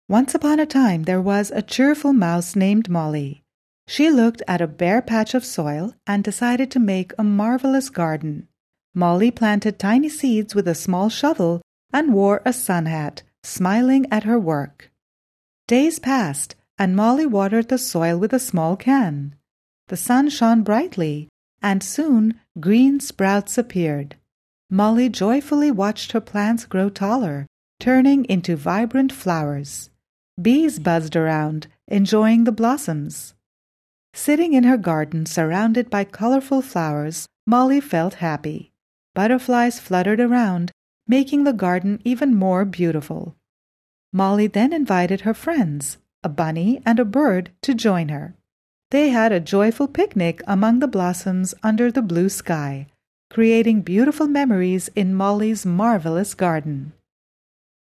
Once upon a time there was a cheerful mouse named Molly. She looked at a bare patch of soil and decided to make a marvelous garden. Molly planted tiny seeds with a small shovel and wore a sun hat, smiling at her work. Days passed, and Molly watered the soil with a small can. The sun shone brightly, and soon green sprouts appeared. Molly joyfully watched her plants grow taller, turning into vibrant flowers. Bees buzzed around, enjoying the blossoms. Sitting in her garden surrounded by colorful flowers, Molly felt happy. Butterflies fluttered around, making the garden even more beautiful. Molly then invited her friends, a bunny and a bird, to join her. They had a joyful picnic among the blossoms under the blue sky, creating beautiful memories in Molly's marvelous garden.